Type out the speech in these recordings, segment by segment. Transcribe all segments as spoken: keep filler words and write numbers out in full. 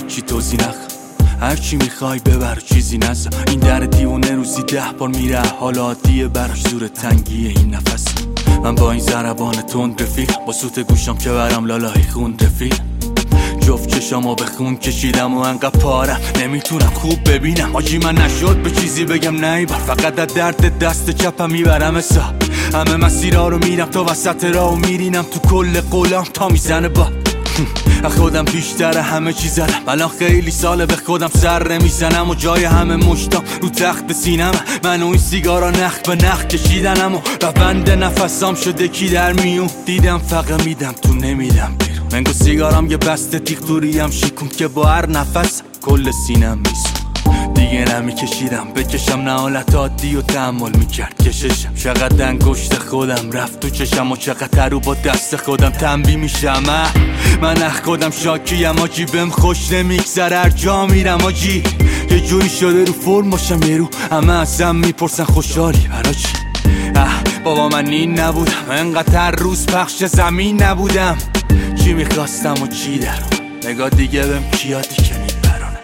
هیچی توضیح نخوام، هرچی میخوای ببر چیزی نزا. این در دیوونه روزی ده بار میره، حال عادیه براش زور تنگیه این نفس. من با این ضربان تند رفیق، با سوت گوشم که برم لالای خون رفیق. جفت چشامو به خون کشیدم و انقدر پارم نمیتونم خوب ببینم. آجی من نشد به چیزی بگم نه این بار، فقط در درد دست چپم میبرم حساب. همه مسیرها رو میرم تا وسط راهو میرینم تو کل قولام تا میزنه با خودم بیشتر همه چی زدم. الان خیلی ساله به خودم سر نمیزنم و جای همه مشتام رو تخت سینم. من و این سیگارا نخ به نخ کشیدنم و روند نفسام شده کی در میون. دیدم فقط میدم تو نمیدم بیرون. منگو سیگارام یه بسته تیغ توریم شیکون که با هر نفس کل سینم میسون. دیگه نمیکشیدم بکشم، نه حالت عادی و تحمل میکرد کششم. چقدر انگشت خودم رفت تو چشم و چقدر رو با دست خودم تنبیه میشم. من اخ خودم شاکیم آجی، بهم خوش نمیگذره هر جا میرم آجی. یه جوری شده رو فرم باشم یه رو همه ازم میپرسن خوشحالی برا چی؟ اه بابا من این نبودم، انقدر هر روز پخش زمین نبودم. چی میخواستم و چی درم، نگاه دیگه بهم کیاتی که میبرانه.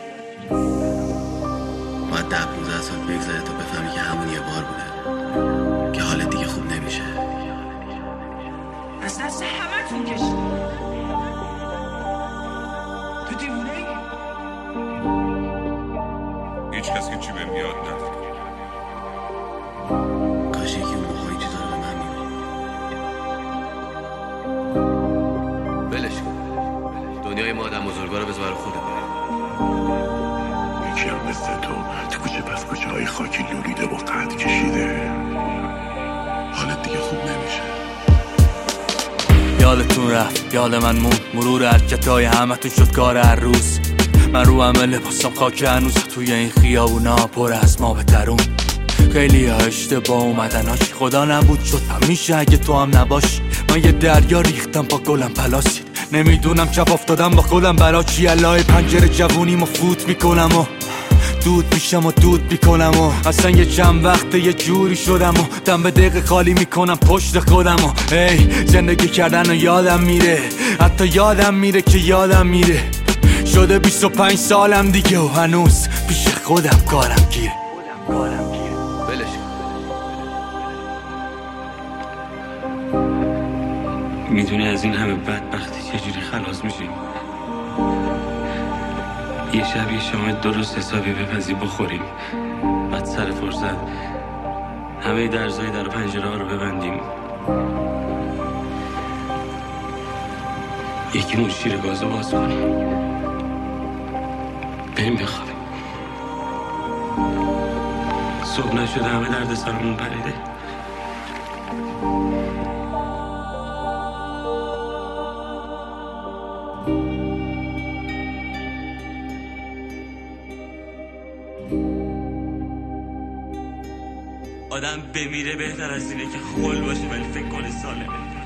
باید ده پونزده سال بگذره تا بفهمی که همون یه بار بوده که حالت دیگه خوب نمیشه. اصلا سه همه تون کشید تو دیوونه ای؟ هیچ کس که چی بهم یاد نفت. کاش یکی اون موقعی چی داره به من میگه. بلش کن، دنیای ما آدم بزرگا رو بذار برای خودت. یکی هم مثل تو تو کوچه پس کوچه های خاکی لولیده و قد کشیده، حالت دیگه خوب نمیشه. یادتون رفت یاد من مون، مرور حرکتای همتون شد کار هر روز. من رو همه لباسم خاک هنوز، توی این خیابونا پر از ما بترون. خیلی ها اشتباه اومدن هاش، خدا نبود شد همیشه اگه تو هم نباشی. من یه دریا ریختم با گلم پلاسید، نمیدونم چپ افتادم با خودم برا چی. الهی پنجره جوونیمو فوت میکنم و دود میشم و دود میکنم و اصلا یه چند وقته یه جوری شدم و دم به دقیقه خالی میکنم پشت خودم و ای زندگی کردن و یادم میره، حتی یادم میره که یادم میره. شده بیست و پنج سالم دیگه و هنوز پیش خودم کارم گیره. بلش میدونی از این همه بدبختی چجوری خلاص میشیم؟ یه شب یه شام درست حسابی بپزی بخوریم، بعد سر فرصت همه درزای در و پنجره ها رو ببندیم، یکی مون شیر گازو باز کنیم، بریم بخوابیم. صبح نشده همه درد سرمون پریده. آدم بمیره بهتر از اینه که خل باشه ولی فکر کنه سالمه.